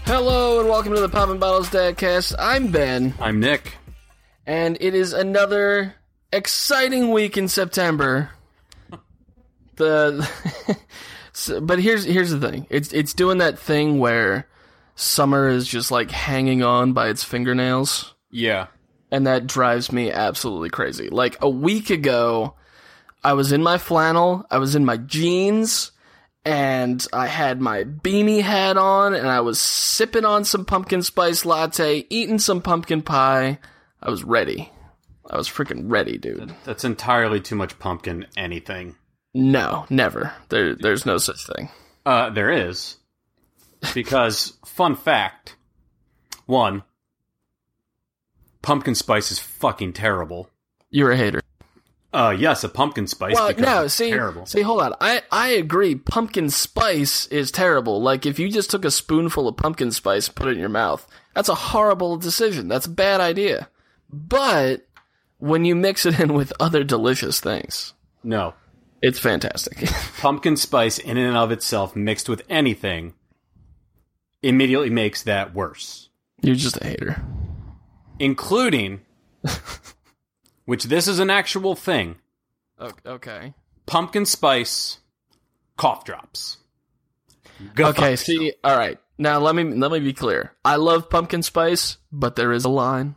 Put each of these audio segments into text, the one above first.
Hello and welcome to the Poppin' Bottles Dadcast. I'm Ben. I'm Nick. And it is another exciting week in September. But here's the thing. It's doing that thing where summer is just like hanging on by its fingernails. Yeah. And that drives me absolutely crazy. Like a week ago, I was in my flannel, I was in my jeans, and I had my beanie hat on, and I was sipping on some pumpkin spice latte, eating some pumpkin pie. I was ready. I was freaking ready, dude. That's entirely too much pumpkin anything. No, never. There's no such thing. There is. Because, fun fact, 1, pumpkin spice is fucking terrible. You're a hater. Yes, a pumpkin spice. Well, no, it's terrible. See, hold on. I agree. Pumpkin spice is terrible. Like, if you just took a spoonful of pumpkin spice and put it in your mouth, that's a horrible decision. That's a bad idea. But when you mix it in with other delicious things, no, it's fantastic. Pumpkin spice in and of itself mixed with anything immediately makes that worse. You're just a hater. Including, which this is an actual thing. Okay. Pumpkin spice cough drops. Okay, see, all right. Now let me be clear. I love pumpkin spice, but there is a line.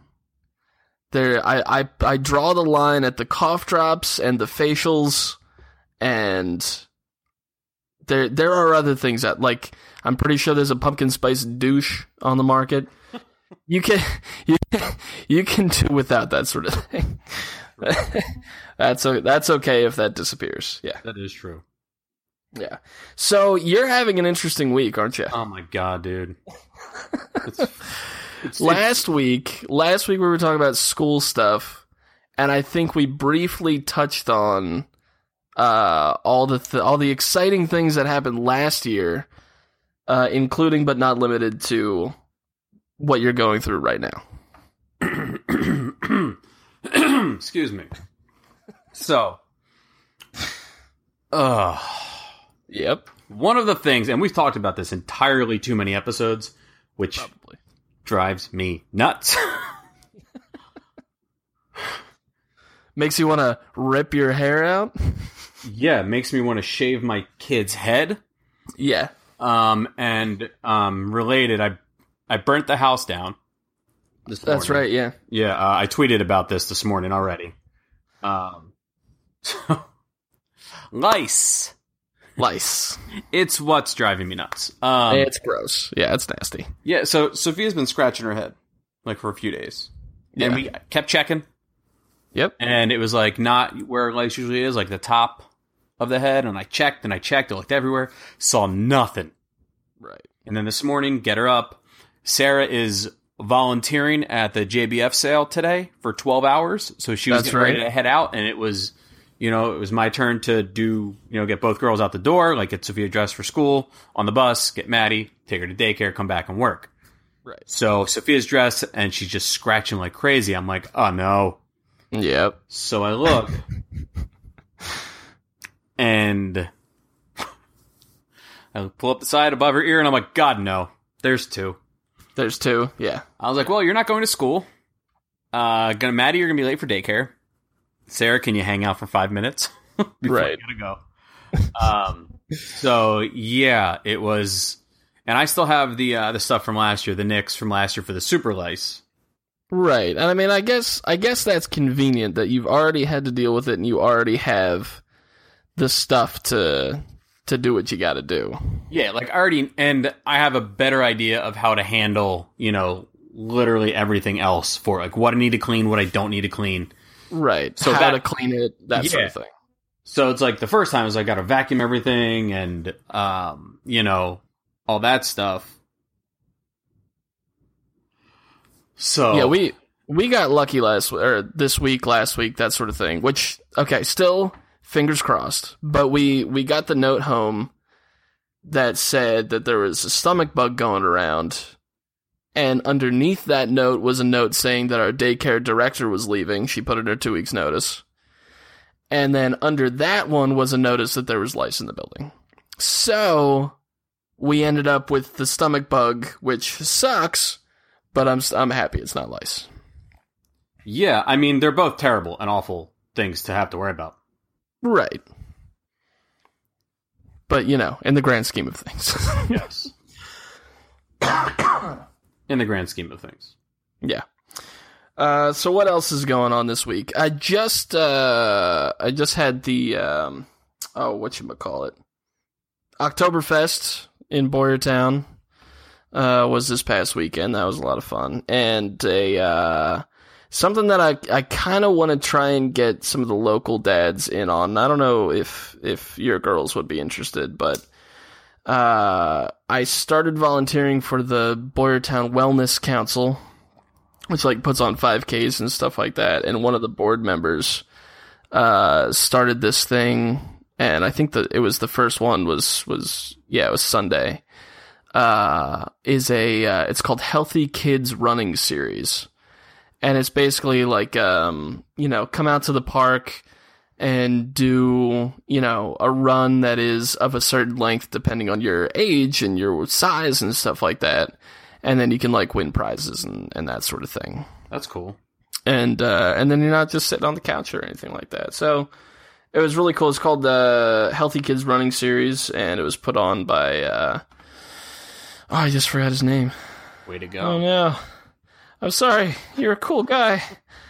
I draw the line at the cough drops and the facials, and there are other things that, like, I'm pretty sure there's a pumpkin spice douche on the market. You can do without that sort of thing. That's okay if that disappears. Yeah, that is true. Yeah. So you're having an interesting week, aren't you? Oh my god, dude. Last week we were talking about school stuff, and I think we briefly touched on all the exciting things that happened last year, including but not limited to what you're going through right now. Excuse me. So, yep. One of the things, and we've talked about this entirely too many episodes, which probably drives me nuts. Makes you want to rip your hair out? Yeah, it makes me want to shave my kid's head. Yeah. Related, I burnt the house down this morning. That's right, yeah. Yeah, I tweeted about this morning already. Lice. It's what's driving me nuts. It's gross. Yeah, it's nasty. Yeah, so Sophia's been scratching her head, like, for a few days. Yeah. And we kept checking. Yep. And it was, like, not where lice usually is, like, the top of the head. And I checked, I looked everywhere, saw nothing. Right. And then this morning, get her up. Sarah is volunteering at the JBF sale today for 12 hours. So she was ready to head out, and it was my turn to get both girls out the door, like get Sophia dressed for school, on the bus, get Maddie, take her to daycare, come back and work. Right. So Sophia's dressed, and she's just scratching like crazy. I'm like, oh no. Yep. So I look, and I pull up the side above her ear, and I'm like, God, no. There's two. Yeah. I was like, well, you're not going to school. Maddie, you're going to be late for daycare. Sarah, can you hang out for 5 minutes? Right. You gotta go. So, yeah, it was... And I still have the stuff from last year, the nicks from last year for the super lice. Right. And I mean, I guess that's convenient that you've already had to deal with it and you already have the stuff to do what you got to do. Yeah, like and I have a better idea of how to handle, literally everything else for like what I need to clean, what I don't need to clean. Right. So how to clean it, that sort of thing. So it's like the first time was I got to vacuum everything and, all that stuff. So yeah, we got lucky last week, that sort of thing. Which, okay, still fingers crossed. But we got the note home that said that there was a stomach bug going around, and underneath that note was a note saying that our daycare director was leaving. She put in her 2 weeks notice. And then under that one was a notice that there was lice in the building. So we ended up with the stomach bug, which sucks, but I'm happy it's not lice. Yeah, I mean, they're both terrible and awful things to have to worry about. Right. But, in the grand scheme of things. Yes. In the grand scheme of things. Yeah. So what else is going on this week? I just had the, whatchamacallit? Oktoberfest in Boyertown, was this past weekend. That was a lot of fun. And something that I kind of want to try and get some of the local dads in on. I don't know if your girls would be interested, but I started volunteering for the Boyertown Wellness Council, which puts on 5Ks and stuff like that. And one of the board members started this thing, and I think that it was the first one it was Sunday. It's called Healthy Kids Running Series. And it's basically come out to the park and do, a run that is of a certain length depending on your age and your size and stuff like that. And then you can win prizes and that sort of thing. That's cool. And then you're not just sitting on the couch or anything like that. So it was really cool. It's called the Healthy Kids Running Series, and it was put on by, I just forgot his name. Way to go. Oh no. I'm sorry. You're a cool guy.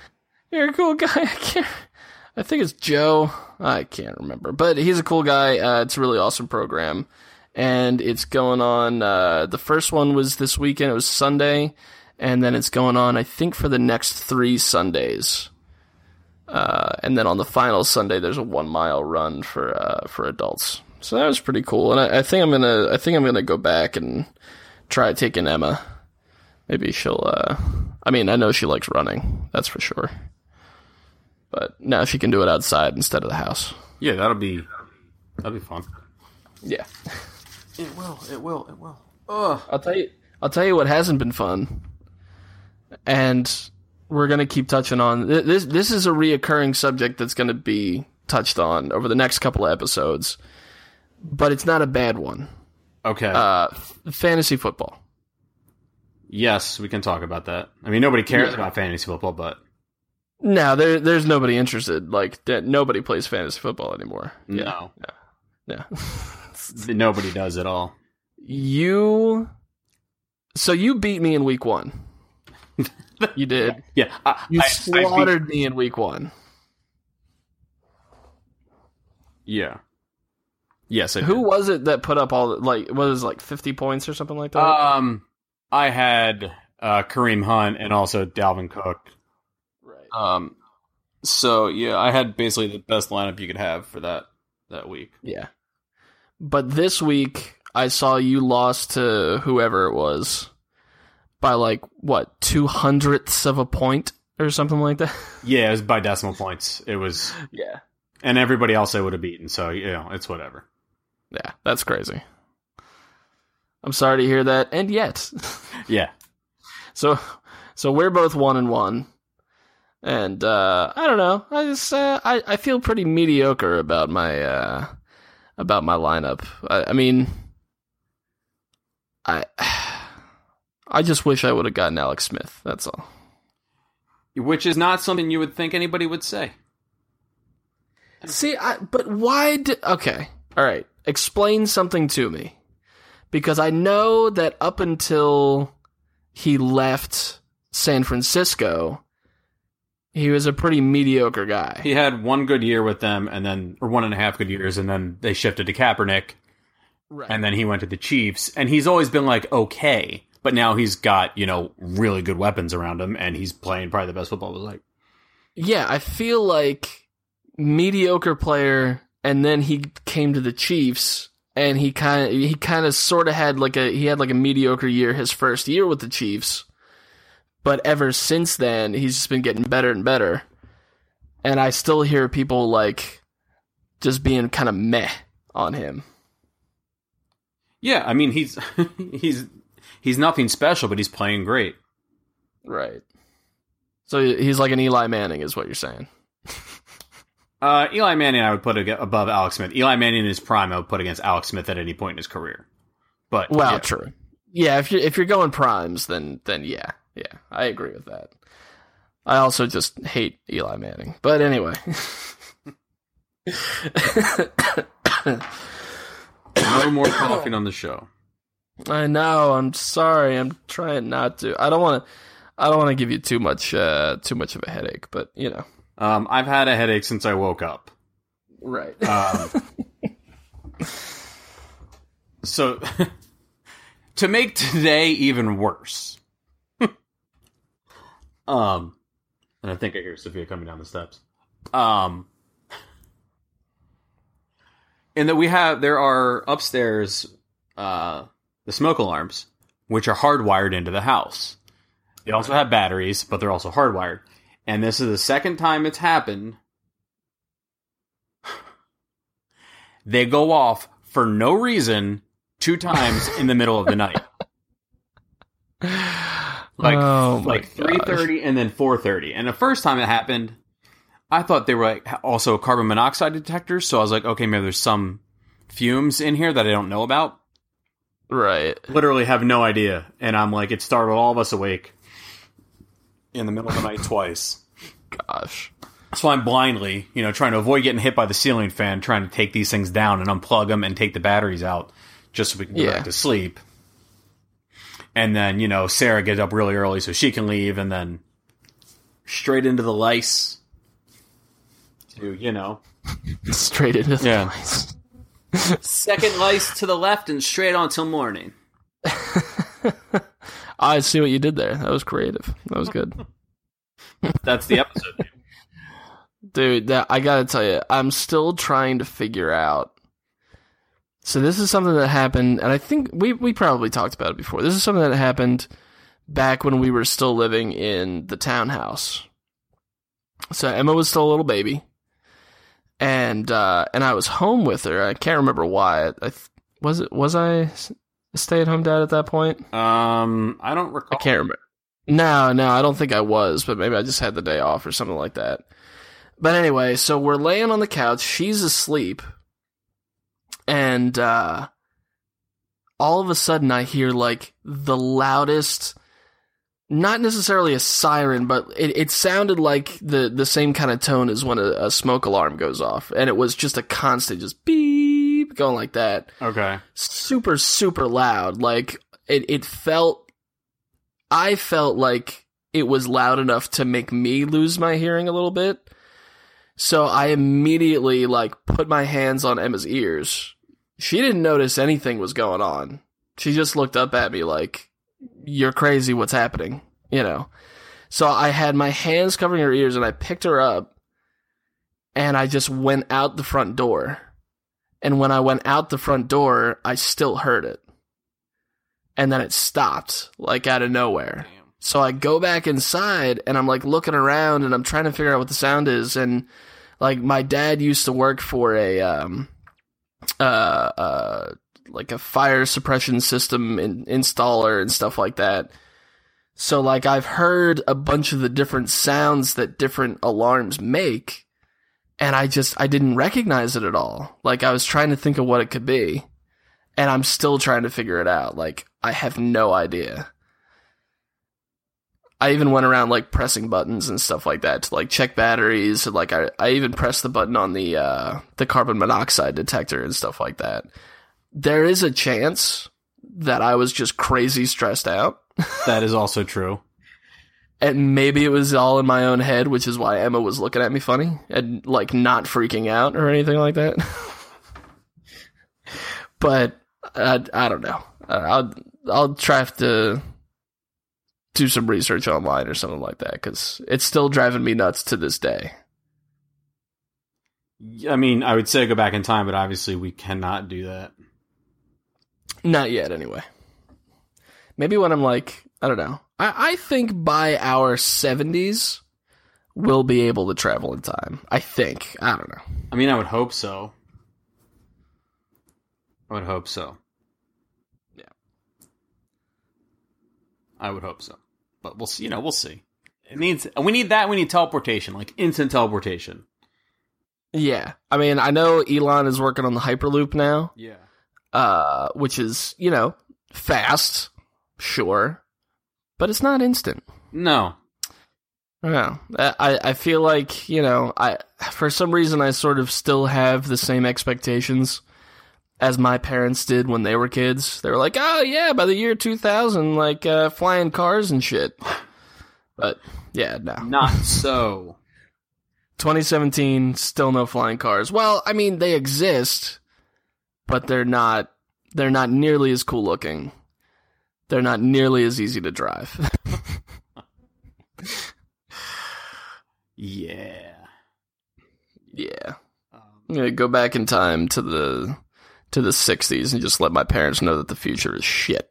I think it's Joe. I can't remember. But he's a cool guy. It's a really awesome program. And it's going on. The first one was this weekend. It was Sunday. And then it's going on, I think, for the next 3 Sundays. And then on the final Sunday, there's a 1-mile run for adults. So that was pretty cool. And I think I'm gonna go back and try taking Emma. Maybe she'll, I know she likes running, that's for sure. But now she can do it outside instead of the house. Yeah, that'll be fun. Yeah. It will. Ugh. I'll tell you what hasn't been fun. And we're going to keep touching on, this is a reoccurring subject that's going to be touched on over the next couple of episodes. But it's not a bad one. Okay. Fantasy football. Yes, we can talk about that. Nobody cares about fantasy football, but... No, there's nobody interested. Nobody plays fantasy football anymore. No. Yeah. Nobody does at all. So you beat me in week 1. You did. Yeah. You slaughtered me in week 1. Yeah. Yes, I did. Who was it that put up all, what was it, 50 points or something like that? I had Kareem Hunt and also Dalvin Cook. Right. So yeah, I had basically the best lineup you could have for that week. Yeah. But this week, I saw you lost to whoever it was by 2/100ths of a point or something like that. Yeah, it was by decimal points. It was. Yeah. And everybody else I would have beaten, so it's whatever. Yeah, that's crazy. I'm sorry to hear that, and yet. Yeah. So we're both 1-1, and I don't know. I just I feel pretty mediocre about my lineup. I just wish I would have gotten Alex Smith. That's all. Which is not something you would think anybody would say. See, but why? Okay, all right. Explain something to me. Because I know that up until he left San Francisco, he was a pretty mediocre guy. He had 1 good year with them, or 1.5 good years, and then they shifted to Kaepernick, right. And then he went to the Chiefs, and he's always been okay, but now he's got, really good weapons around him, and he's playing probably the best football was Yeah, I feel like mediocre player, and then he came to the Chiefs. And he kind of sort of had a mediocre year his first year with the Chiefs, but ever since then he's just been getting better and better. And I still hear people just being kind of meh on him. Yeah, he's he's nothing special, but he's playing great. Right. So he's like an Eli Manning, is what you're saying. Eli Manning I would put above Alex Smith. Eli Manning in his prime I would put against Alex Smith at any point in his career. But true. Yeah, if you're going primes, then yeah, I agree with that. I also just hate Eli Manning. But anyway. No more coughing on the show. I know. I'm sorry. I'm trying not to. I don't want to give you too much of a headache, but you know. I've had a headache since I woke up. Right. So, to make today even worse, and I think I hear Sophia coming down the steps. And that there are upstairs, the smoke alarms, which are hardwired into the house. They also have batteries, but they're also hardwired. And this is the second time it's happened. They go off for no reason 2 times in the middle of the night. Like 3:30 and then 4:30. And the first time it happened, I thought they were like also carbon monoxide detectors. So I was like, okay, maybe there's some fumes in here that I don't know about. Right. Literally have no idea. And I'm like, it startled all of us awake in the middle of the night twice. Gosh. So I'm blindly, trying to avoid getting hit by the ceiling fan, trying to take these things down and unplug them and take the batteries out just so we can go back to sleep. And then, Sarah gets up really early so she can leave, and then straight into the lice. To, Straight into the lice. Second lice to the left and straight on till morning. I see what you did there. That was creative. That was good. That's the episode. Dude, I gotta tell you, I'm still trying to figure out. So this is something that happened, and I think we probably talked about it before. This is something that happened back when we were still living in the townhouse. So Emma was still a little baby, and I was home with her. I can't remember why. Was I a stay-at-home dad at that point? I don't recall. I can't remember. No, I don't think I was, but maybe I just had the day off or something like that. But anyway, so we're laying on the couch. She's asleep. And all of a sudden I hear like the loudest, not necessarily a siren, but it sounded like the same kind of tone as when a smoke alarm goes off. And it was just a constant, just beep, going like that. Okay. Super, super loud. Like I felt like it was loud enough to make me lose my hearing a little bit. So I immediately put my hands on Emma's ears. She didn't notice anything was going on. She just looked up at me like, "You're crazy, what's happening?" So I had my hands covering her ears and I picked her up and I just went out the front door. And when I went out the front door, I still heard it. And then it stopped, out of nowhere. Damn. So I go back inside, and I'm, looking around, and I'm trying to figure out what the sound is. And, my dad used to work for a fire suppression system installer and stuff like that. So, I've heard a bunch of the different sounds that different alarms make, and I didn't recognize it at all. I was trying to think of what it could be, and I'm still trying to figure it out. I have no idea. I even went around pressing buttons and stuff like that to check batteries. And, I even pressed the button on the carbon monoxide detector and stuff like that. There is a chance that I was just crazy stressed out. That is also true. And maybe it was all in my own head, which is why Emma was looking at me funny and not freaking out or anything like that. But I don't know. I'll try to do some research online or something like that, because it's still driving me nuts to this day. I mean, I would say go back in time, but obviously we cannot do that. Not yet, anyway. Maybe when I'm I don't know. I think by our 70s, we'll be able to travel in time. I think. I don't know. I mean, I would hope so. Yeah. I would hope so. But we'll see. We'll see. We need teleportation, instant teleportation. Yeah. I mean, I know Elon is working on the Hyperloop now. Yeah. Which is, fast, sure, but it's not instant. No. No, I feel like, you know, for some reason I sort of still have the same expectations as my parents did when they were kids. They were like, oh yeah, by the year 2000, like flying cars and shit. But yeah, no. Not so. 2017, still no flying cars. Well, I mean, they exist, but they're not nearly as cool looking. They're not nearly as easy to drive. Yeah. Yeah. I'm gonna go back in time to the 60s and just let my parents know that the future is shit.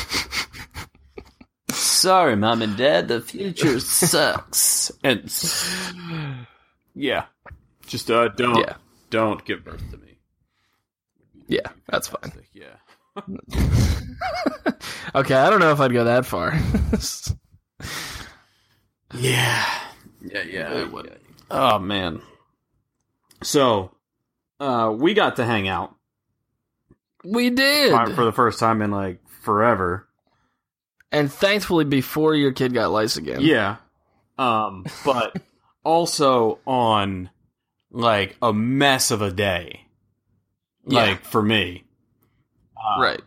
Sorry, Mom and Dad, the future sucks. And yeah, just don't give birth to me. Yeah, that's fine. Yeah. Okay, I don't know if I'd go that far. Yeah. Oh man. So, we got to hang out. We did for the first time in like forever. And thankfully before your kid got lice again. Yeah. But also on like a mess of a day. Like for me. Right.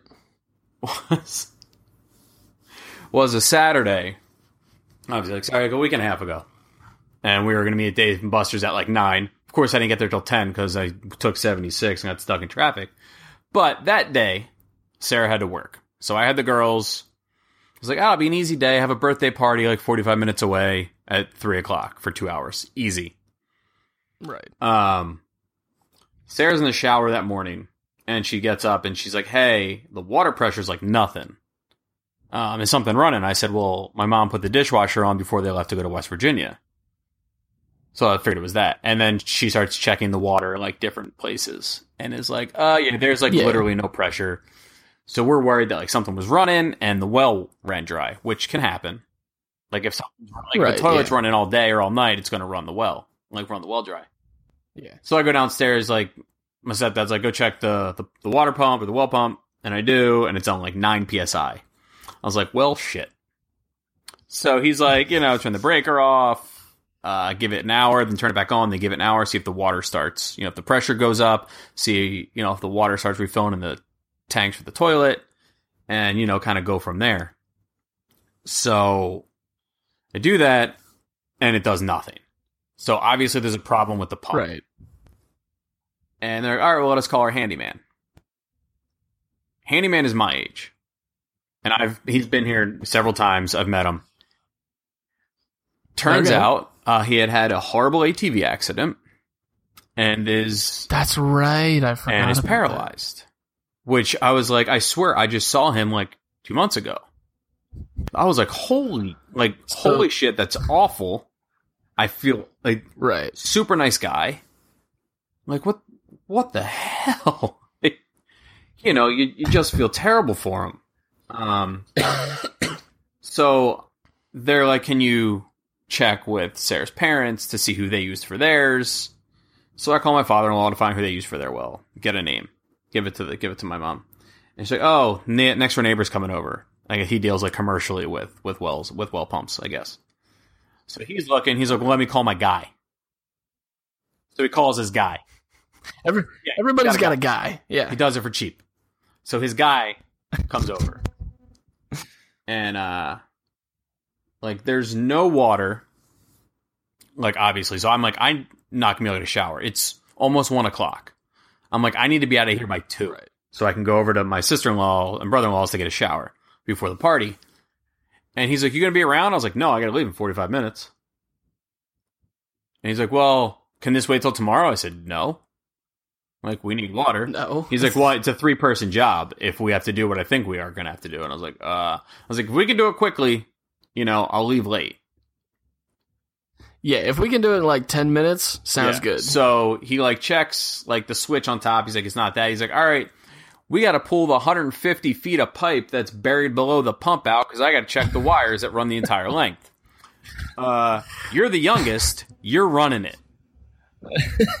Was a Saturday. I was like, sorry, like a week and a half ago. And we were going to meet at Dave and Buster's at like 9. Of course, I didn't get there till 10 because I took 76 and got stuck in traffic. But that day, Sarah had to work. So I had the girls. I was like, it'll be an easy day. I have a birthday party like 45 minutes away at 3 o'clock for 2 hours. Easy. Right. Sarah's in the shower that morning. And she gets up and she's like, hey, the water pressure's like nothing. Is something running? I said, well, my mom put the dishwasher on before they left to go to West Virginia. So I figured it was that. And then she starts checking the water in like different places and is like, there's like literally no pressure. So we're worried that like something was running and the well ran dry, which can happen. Like if something's the toilet's running all day or all night, it's going to run the well dry. Yeah. So I go downstairs, like my stepdad's like, go check the water pump or the well pump. And I do. And it's on like 9 PSI. I was like, well, shit. So he's like, turn the breaker off. Give it an hour, then turn it back on, then give it an hour, see if the water starts, if the pressure goes up, see, if the water starts refilling in the tanks for the toilet, and, kind of go from there. So I do that, and it does nothing. So obviously there's a problem with the pump. Right. And they're like, all right, well, let us call our handyman. Handyman is my age. And he's been here several times. I've met him. Turns out he had a horrible ATV accident and is... That's right, I forgot. And is paralyzed. That. Which I was like, I swear, I just saw him like 2 months ago. I was like, holy shit, that's awful. I feel like... Right. Super nice guy. Like, what the hell? You just feel terrible for him. So they're like, can you check with Sarah's parents to see who they used for theirs? So I call my father-in-law to find who they used for their well. Get a name. Give it to my mom. And she's like, oh, next door neighbor's coming over. Like he deals like commercially with well pumps, I guess. So he's looking. He's like, well, let me call my guy. So he calls his guy. Everybody's got a guy. Yeah, he does it for cheap. So his guy comes over. And, like, there's no water, like, obviously. So I'm like, I'm not going to be able to shower. It's almost 1 o'clock. I'm like, I need to be out of here by 2. Right. So I can go over to my sister-in-law and brother-in-law's to get a shower before the party. And he's like, you going to be around? I was like, no, I got to leave in 45 minutes. And he's like, well, can this wait till tomorrow? I said, no. Like, we need water. No. He's like, well, it's a 3-person job if we have to do what I think we are going to have to do. And I was like, if we can do it quickly, I'll leave late. Yeah, if we can do it in like 10 minutes, sounds good. So he like checks like the switch on top. He's like, it's not that. He's like, all right, we got to pull the 150 feet of pipe that's buried below the pump out because I got to check the wires that run the entire length. You're the youngest. You're running it.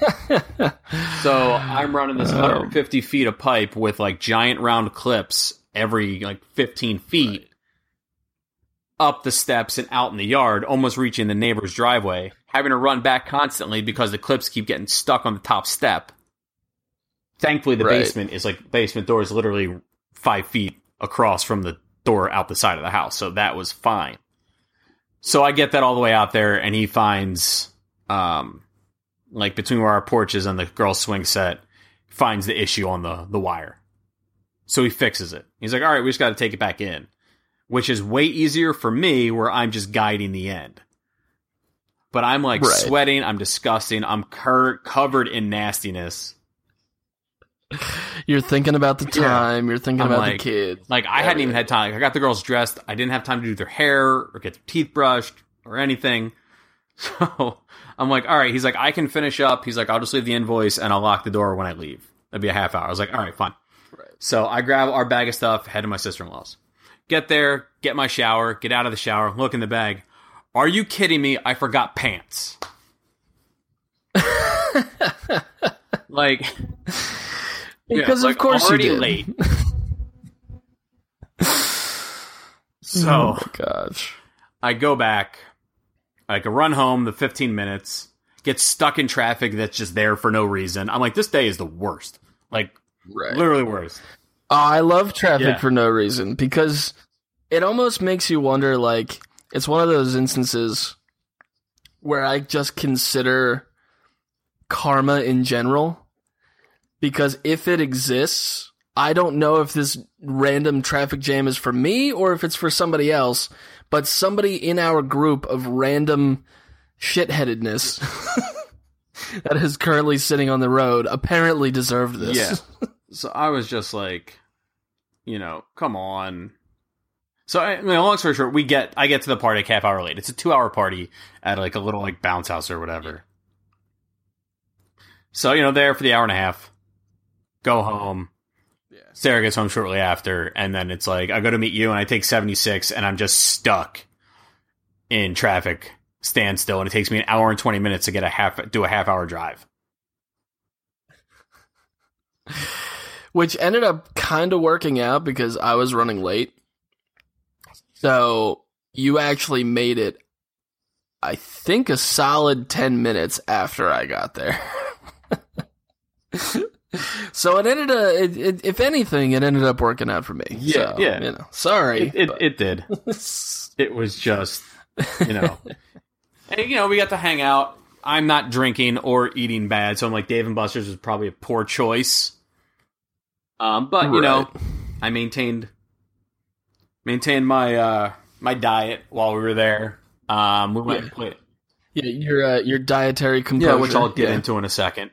So I'm running this 150 feet of pipe with like giant round clips every like 15 feet up the steps and out in the yard, almost reaching the neighbor's driveway, having to run back constantly because the clips keep getting stuck on the top step. Thankfully, the basement door is literally 5 feet across from the door out the side of the house, so that was fine. So I get that all the way out there, and he finds, like between where our porch is and the girls' swing set, finds the issue on the wire. So he fixes it. He's like, all right, we just got to take it back in, which is way easier for me where I'm just guiding the end. But I'm like sweating, I'm disgusting, I'm covered in nastiness. You're thinking about the time. You're thinking about the kids. Like, I hadn't even had time. Like, I got the girls dressed. I didn't have time to do their hair or get their teeth brushed or anything. So I'm like, all right. He's like, I can finish up. He's like, I'll just leave the invoice and I'll lock the door when I leave. That'd be a half hour. I was like, all right, fine. Right. So I grab our bag of stuff, head to my sister-in-law's. Get there, get my shower, get out of the shower, look in the bag. Are you kidding me? I forgot pants. Like... Because of course you did. Late. So, oh my gosh. I go back. I can run home the 15 minutes, get stuck in traffic that's just there for no reason. I'm like, this day is the worst. Like, literally worst. Oh, I love traffic for no reason because it almost makes you wonder, like, it's one of those instances where I just consider karma in general. Because if it exists, I don't know if this random traffic jam is for me or if it's for somebody else, but somebody in our group of random shitheadedness that is currently sitting on the road apparently deserved this. Yeah. So I was just like, come on. So, long story short, I get to the party a half hour late. It's a 2-hour party at like a little like bounce house or whatever. So, there for the hour and a half. Go home. Yeah. Sarah gets home shortly after, and then it's like I go to meet you, and I take 76, and I'm just stuck in traffic, standstill, and it takes me an hour and 20 minutes to get do a half-hour drive. Which ended up kind of working out because I was running late. So you actually made it, I think, a solid 10 minutes after I got there. So it ended up, if anything, it ended up working out for me. Yeah, so, yeah. Sorry. It did. It was just, And, we got to hang out. I'm not drinking or eating bad, so I'm like, Dave & Buster's was probably a poor choice. But, I maintained my my diet while we were there. We went and played. Yeah, your dietary composure. Yeah, which I'll get into in a second.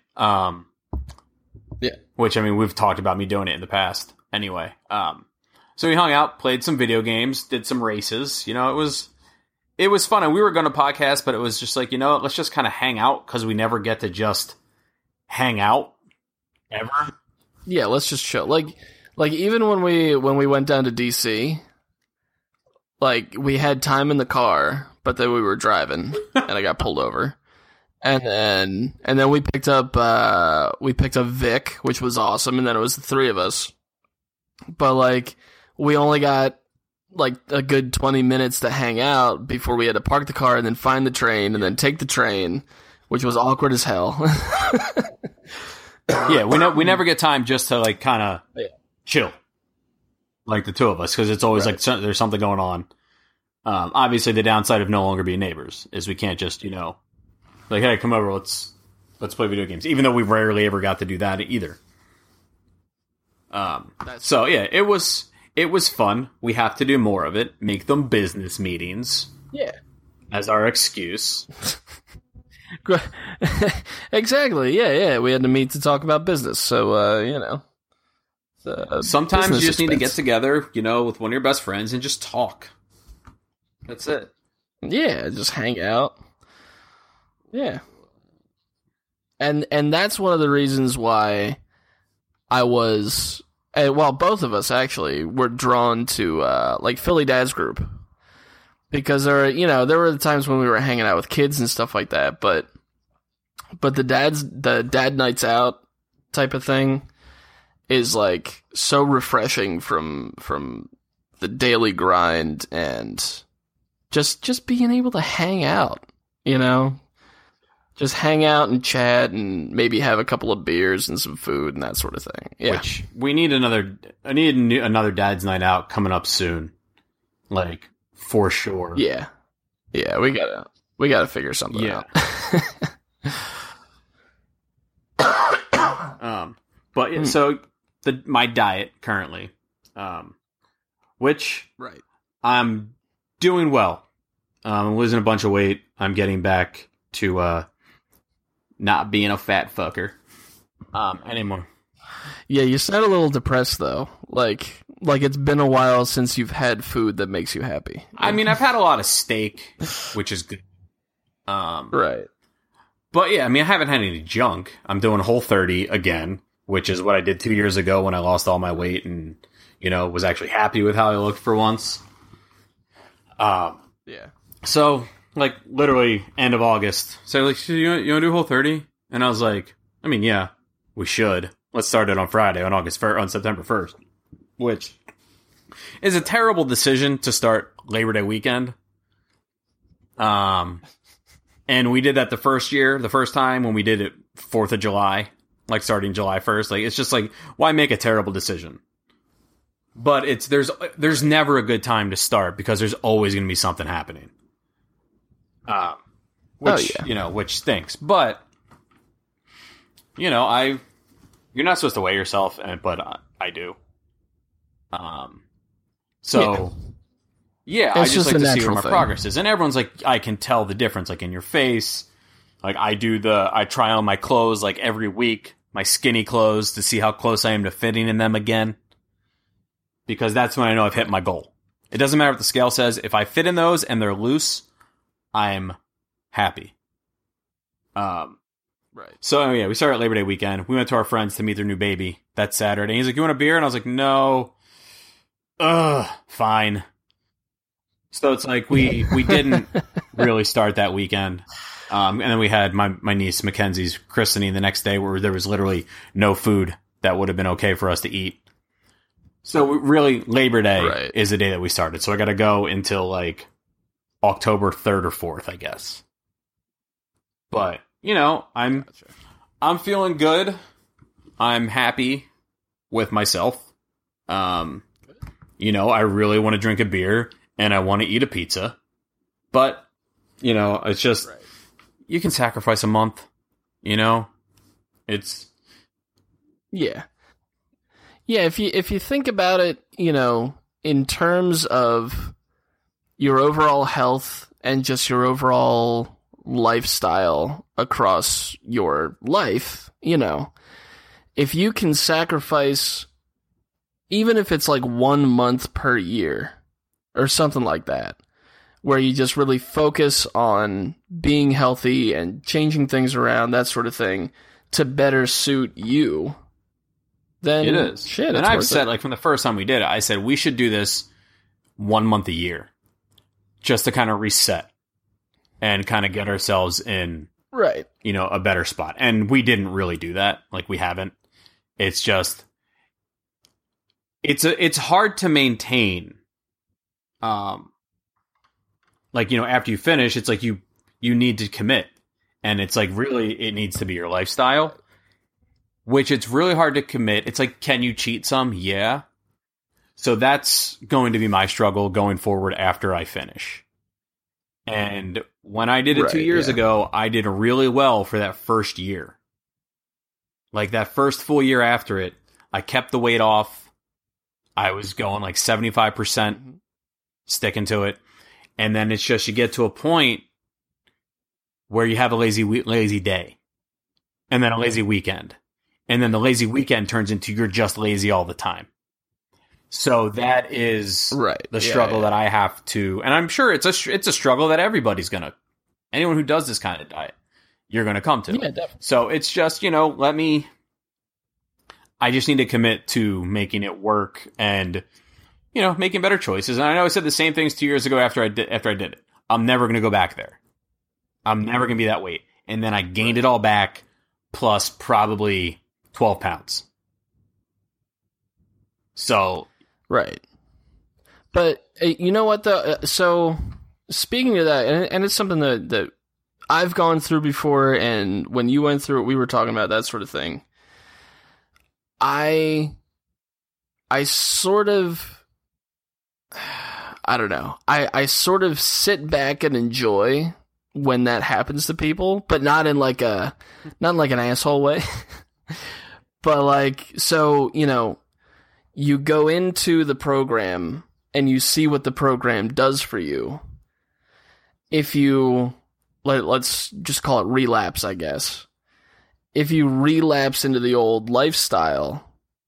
Which, we've talked about me doing it in the past. Anyway. So we hung out, played some video games, did some races. It was fun. And we were going to podcast, but it was just like, let's just kind of hang out because we never get to just hang out ever. Yeah, let's just chill. Like even when we went down to DC, like we had time in the car, but then we were driving and I got pulled over. And then we picked up Vic, which was awesome, and then it was the three of us. But like we only got like a good 20 minutes to hang out before we had to park the car and then find the train and then take the train, which was awkward as hell. Yeah, we never get time just to like kind of chill, like the two of us, because it's always like there's something going on. Obviously, the downside of no longer being neighbors is we can't just like, hey, come over, let's play video games. Even though we rarely ever got to do that either. So yeah, it was fun. We have to do more of it. Make them business meetings. Yeah, as our excuse. Exactly. Yeah. We had to meet to talk about business. So sometimes you just need to get together, with one of your best friends and just talk. That's it. Yeah, just hang out. Yeah. And that's one of the reasons why I was, both of us actually were drawn to like Philly Dad's group, because there were the times when we were hanging out with kids and stuff like that, but the dad nights out type of thing is like so refreshing from the daily grind and just being able to hang out, you know? Just hang out and chat and maybe have a couple of beers and some food and that sort of thing. Yeah. Which I need another dad's night out coming up soon. Like, for sure. Yeah. Yeah, we gotta figure something out. But so my diet currently, which right. I'm doing well. I'm losing a bunch of weight. I'm getting back to not being a fat fucker anymore. Yeah, you sound a little depressed though. Like it's been a while since you've had food that makes you happy. I mean, I've had a lot of steak, which is good. Right. But yeah, I mean, I haven't had any junk. I'm doing Whole30 again, which is what I did 2 years ago when I lost all my weight and, you know, was actually happy with how I looked for once. Yeah. So, like, literally end of August. So, like, you want to do Whole30? And I was like, I mean, yeah, we should. Let's start it on Friday, on September 1st. Which is a terrible decision to start Labor Day weekend. And we did that the first time when we did it 4th of July, like starting July 1st. Like, it's just like, why make a terrible decision? But there's never a good time to start because there's always going to be something happening. Which stinks. But, you know, you're not supposed to weigh yourself, but I do. Yeah, I just like to see what my progress is. And everyone's like, I can tell the difference, like, in your face. Like, I try on my clothes, like, every week, my skinny clothes, to see how close I am to fitting in them again. Because that's when I know I've hit my goal. It doesn't matter what the scale says. If I fit in those and they're loose, I'm happy. Right. So, yeah, we started Labor Day weekend. We went to our friends to meet their new baby that Saturday. He's like, you want a beer? And I was like, no. Fine. So it's like we didn't really start that weekend. And then we had my niece Mackenzie's christening the next day where there was literally no food that would have been okay for us to eat. So really, Labor Day is the day that we started. So I got to go until like October 3rd or 4th, I guess. But, you know, I'm feeling good. I'm happy with myself. You know, I really want to drink a beer and I want to eat a pizza. But, you know, it's just, you can sacrifice a month, you know? It's... Yeah. Yeah, if you think about it, you know, in terms of your overall health and just your overall lifestyle across your life, you know, if you can sacrifice, even if it's like 1 month per year or something like that, where you just really focus on being healthy and changing things around, that sort of thing, to better suit you, then it is. Shit, and I've said, like, from the first time we did it, I said we should do this 1 month a year just to kind of reset and kind of get ourselves in, you know, a better spot. And we didn't really do that. Like, we haven't. It's just, it's hard to maintain. Like, you know, after you finish, it's like you need to commit. And it's like, really, it needs to be your lifestyle. Which it's really hard to commit. It's like, can you cheat some? Yeah. So that's going to be my struggle going forward after I finish. And when I did it 2 years ago, I did really well for that first year. Like, that first full year after it, I kept the weight off. I was going like 75%, sticking to it. And then it's just, you get to a point where you have a lazy day. And then a lazy weekend. And then the lazy weekend turns into you're just lazy all the time. So that is the struggle that I have to, and I'm sure it's a struggle that everybody's anyone who does this kind of diet, you're gonna come to. Yeah, definitely. So it's just, you know, I just need to commit to making it work and, you know, making better choices. And I know I said the same things 2 years ago after I did it. I'm never gonna go back there. I'm never gonna be that weight. And then I gained it all back, plus probably 12 pounds. So right. But you know what though? So speaking of that, and it's something that I've gone through before, and when you went through it, we were talking about that sort of thing. I sort of, I don't know. I sort of sit back and enjoy when that happens to people, but not in like an asshole way. But like, so, you know, you go into the program and you see what the program does for you. If you, let's just call it relapse, I guess. If you relapse into the old lifestyle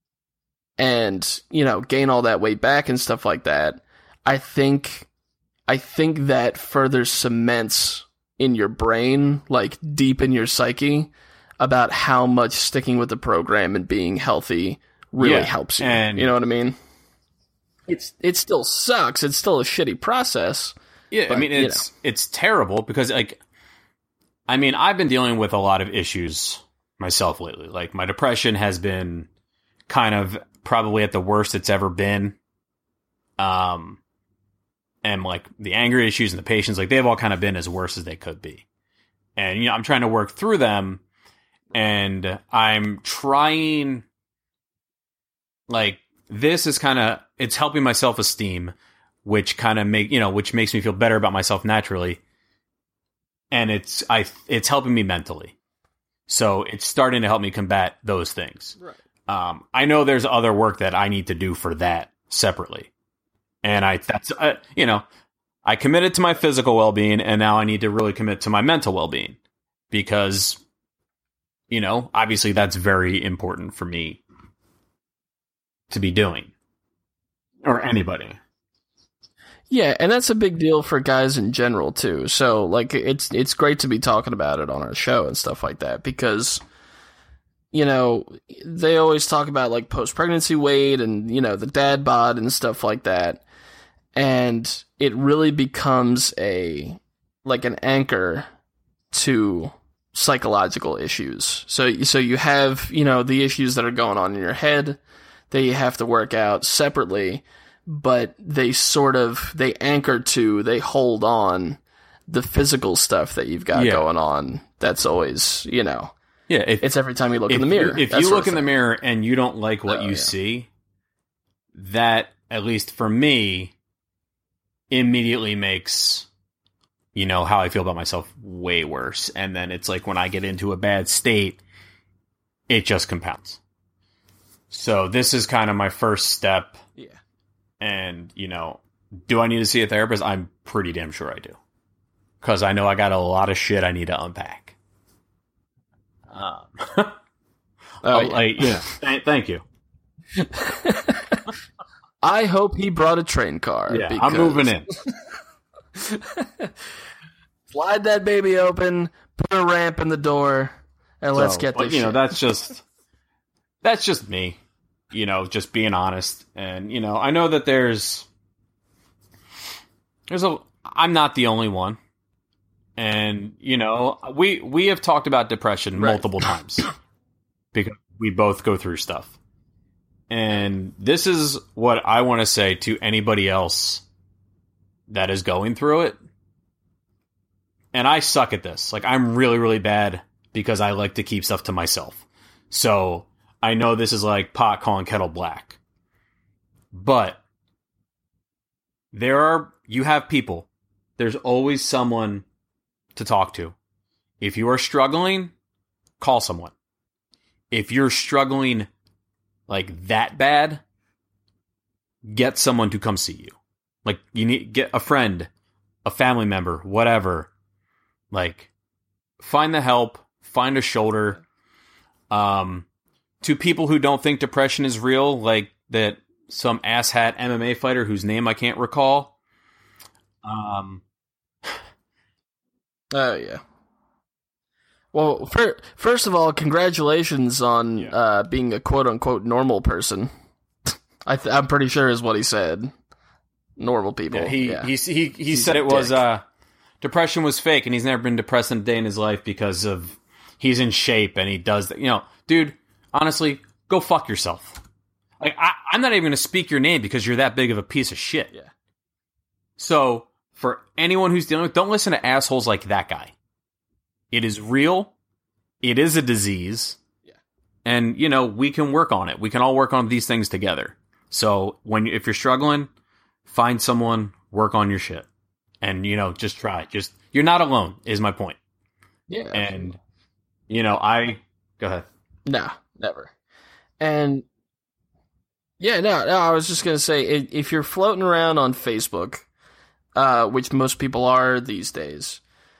and, you know, gain all that weight back and stuff like that, I think that further cements in your brain, like deep in your psyche, about how much sticking with the program and being healthy really helps you. And you know what I mean? It still sucks. It's still a shitty process. Yeah, but, I mean, it's terrible because, like, I mean, I've been dealing with a lot of issues myself lately. Like, my depression has been kind of probably at the worst it's ever been. And, like, the anger issues and the patience, like, they've all kind of been as worse as they could be. And, you know, I'm trying to work through them, and I'm trying, like, this is kind of, it's helping my self-esteem, which kind of which makes me feel better about myself naturally. And it's helping me mentally. So it's starting to help me combat those things. Right. I know there's other work that I need to do for that separately. And I committed to my physical well-being, and now I need to really commit to my mental well-being because, you know, obviously that's very important for me to be doing, or anybody. Yeah, and that's a big deal for guys in general too. So, like, it's great to be talking about it on our show and stuff like that because, you know, they always talk about like post-pregnancy weight and, you know, the dad bod and stuff like that, and it really becomes an anchor to psychological issues. So you have, you know, the issues that are going on in your head that you have to work out separately, but they hold on the physical stuff that you've got going on. That's always, you know, it's every time you look in the mirror. If you look in the mirror and you don't like what you see, that, at least for me, immediately makes, you know, how I feel about myself way worse. And then it's like when I get into a bad state, it just compounds. So this is kind of my first step. Yeah. And, you know, do I need to see a therapist? I'm pretty damn sure I do. Because I know I got a lot of shit I need to unpack. Thank you. I hope he brought a train car. Yeah, I'm moving in. Slide that baby open, put a ramp in the door, and let's get this shit. You know, that's just me. You know, just being honest. And, you know, I know that I'm not the only one. And, you know, we have talked about depression multiple times because we both go through stuff. And this is what I want to say to anybody else that is going through it. And I suck at this. Like, I'm really, really bad because I like to keep stuff to myself. So I know this is like pot calling kettle black. But you have people. There's always someone to talk to. If you are struggling, call someone. If you're struggling like that bad, get someone to come see you. Like, you need get a friend, a family member, whatever. Like, find the help, find a shoulder. To people who don't think depression is real, like that some asshat MMA fighter whose name I can't recall. Oh yeah. Well, first of all, congratulations on being a quote-unquote normal person. I'm pretty sure is what he said. Normal people. Yeah, he said it was depression was fake, and he's never been depressed in a day in his life because of he's in shape and he does that. You know, dude, honestly, go fuck yourself. Like I'm not even going to speak your name because you're that big of a piece of shit. Yeah. So for anyone who's dealing with, don't listen to assholes like that guy. It is real. It is a disease. Yeah. And, we can work on it. We can all work on these things together. So if you're struggling, find someone, work on your shit. And, just try. You're not alone is my point. Yeah. And, go ahead. No, never. And yeah, no, I was just going to say, if you're floating around on Facebook, which most people are these days,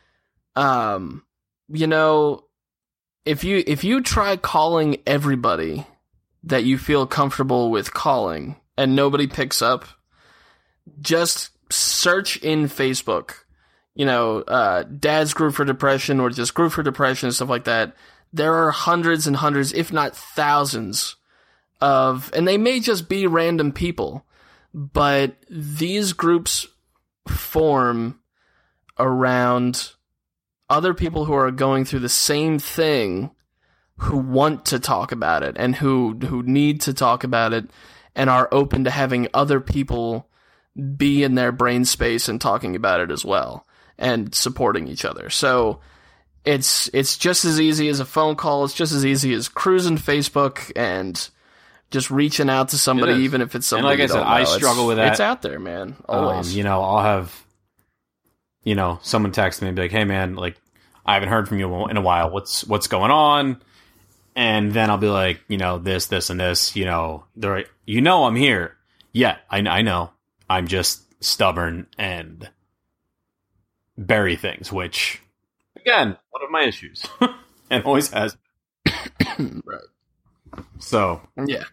if you try calling everybody that you feel comfortable with calling and nobody picks up, just search in Facebook, Dad's Group for Depression or just Group for Depression and stuff like that. There are hundreds and hundreds, if not thousands and they may just be random people, but these groups form around other people who are going through the same thing, who want to talk about it and who need to talk about it and are open to having other people be in their brain space and talking about it as well and supporting each other. So it's just as easy as a phone call. It's just as easy as cruising Facebook and just reaching out to somebody, even if it's somebody. And like I said, I struggle with that. It's out there, man. Always. I'll have, someone text me and be like, "Hey, man, like, I haven't heard from you in a while. What's going on?" And then I'll be like, this, and this. They're like, I'm here. Yeah, I know. I'm just stubborn and bury things, which, again, one of my issues, and always has. Right. So, yeah,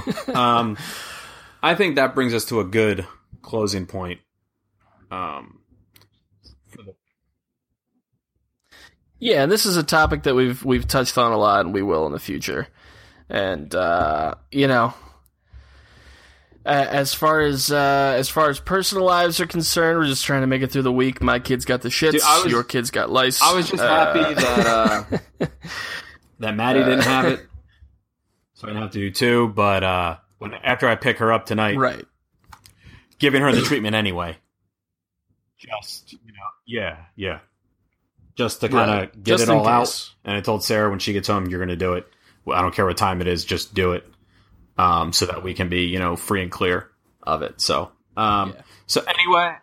I think that brings us to a good closing point. Yeah, this is a topic that we've touched on a lot, and we will in the future. And as far as personal lives are concerned, we're just trying to make it through the week. My kids got the shits. Your kids got lice. I was just happy that that Maddie didn't have it. So I didn't have to do two, but after I pick her up tonight, right, giving her the treatment anyway. Just just to kind of get it all out. And I told Sarah when she gets home, you're going to do it. Well, I don't care what time it is, just do it, so that we can be free and clear of it. So so anyway,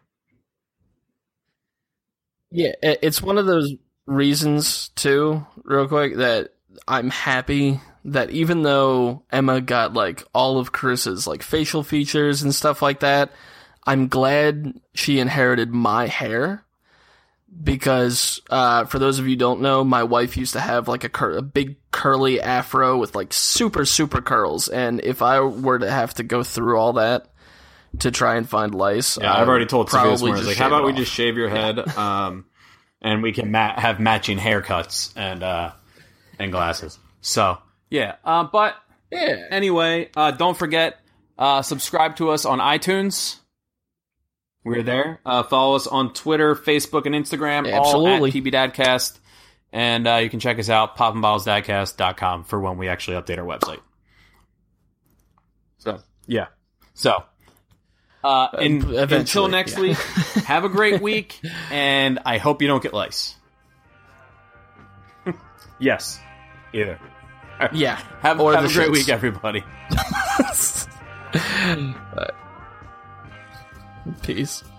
yeah, it's one of those reasons too, real quick, that I'm happy that even though Emma got like all of Carissa's like facial features and stuff like that, I'm glad she inherited my hair, because for those of you who don't know, my wife used to have like a big curly afro with like super, super curls, and if I were to have to go through all that to try and find lice, I've already told Sophia this morning, like, how about we just shave your head, and we can have matching haircuts and glasses. So yeah, but yeah. Anyway, don't forget, subscribe to us on iTunes. We're there. Follow us on Twitter, Facebook, and Instagram. Absolutely. All at PBDadcast. And you can check us out, popandbottlesdadcast.com, for when we actually update our website. So, yeah. So, until next week, have a great week, and I hope you don't get lice. Yes. Either. Yeah. Have a great week, everybody. Peace.